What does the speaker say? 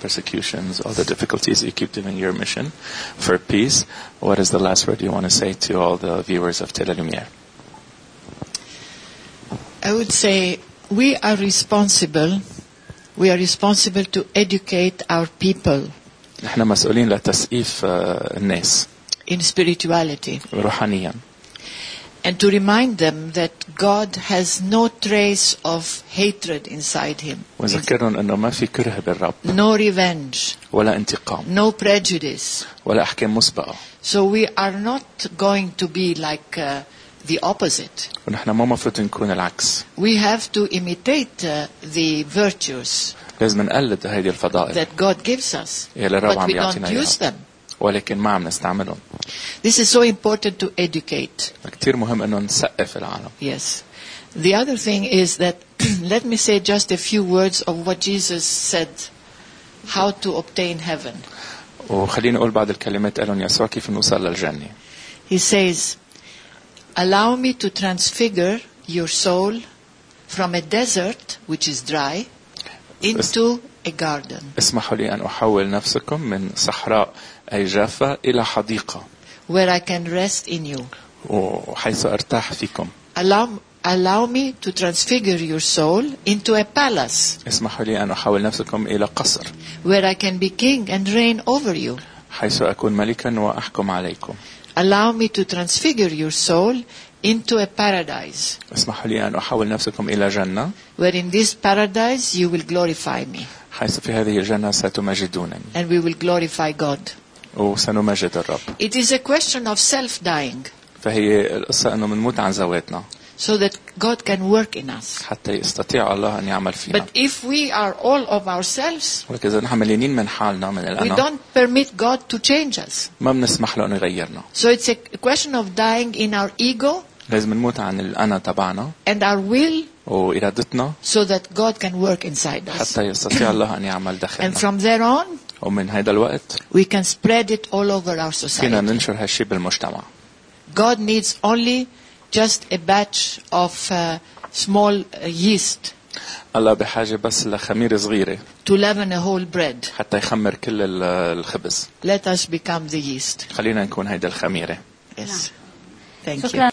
persecutions, all the difficulties you keep doing your mission for peace. What is the last word you want to say to all the viewers of Télé Lumière? I would say we are responsible to educate our people نحن مسؤولين لتثقيف الناس in spirituality روحانيا. and to remind them that God has no trace of hatred inside him. وذكرهم انه ما في كره بالرب. No revenge. ولا انتقام. No prejudice. ولا احكام مسبقة. So we are not going to be like the opposite. ونحن ما مفروض نكون العكس. We have to imitate the virtues لازم نقلد هذه الفضائل that God gives us, but we don't use them. ولكن ما عم نستعملهم. This is so important to educate. كتير مهم انه نثقف العالم. Yes. The other thing is that let me say just a few words of what Jesus said, how to obtain heaven. وخليني اقول بعض الكلمات قالهم يسوع كيف نوصل للجنة. He says, allow me to transfigure your soul from a desert which is dry into a garden. اسمحوا لي أن أحول نفسكم من صحراء أي جافة إلى حديقة. Where I can rest in you. وحيث أرتاح فيكم. Allow me to transfigure your soul into a palace. اسمحوا لي أن أحول نفسكم إلى قصر. Where I can be king and reign over you. حيث أكون ملكا وأحكم عليكم. Allow me to transfigure your soul into a paradise. اسمحوا لي أن أحول نفسكم إلى جنة. Where in this paradise you will glorify me. حيث في هذه الجنة ستمجدونني. And we will glorify God. وسنمجد الرب. It is a question of self-dying. فهي القصة أنه منموت عن ذواتنا. So that God can work in us. حتى يستطيع الله أن يعمل فينا. But if we are all of ourselves, ولكن إذا نحن مليانين من حالنا من الأنا. we don't permit God to change us. ما بنسمح له أن يغيرنا. So it's a question of dying in our ego. لازم نموت عن الأنا تبعنا. And our will. وإرادتنا. So that God can work inside us. حتى يستطيع الله أن يعمل داخلنا. And from there on. ومن هذا الوقت. We can spread it all over our society. فينا ننشر هالشيء بالمجتمع. God needs only just a batch of small yeast. الله بحاجة بس لخميرة صغيرة. To leaven a whole bread. حتى يخمر كل الخبز. Let us become the yeast. خلينا نكون هيدا الخميرة. Yes. Thank you.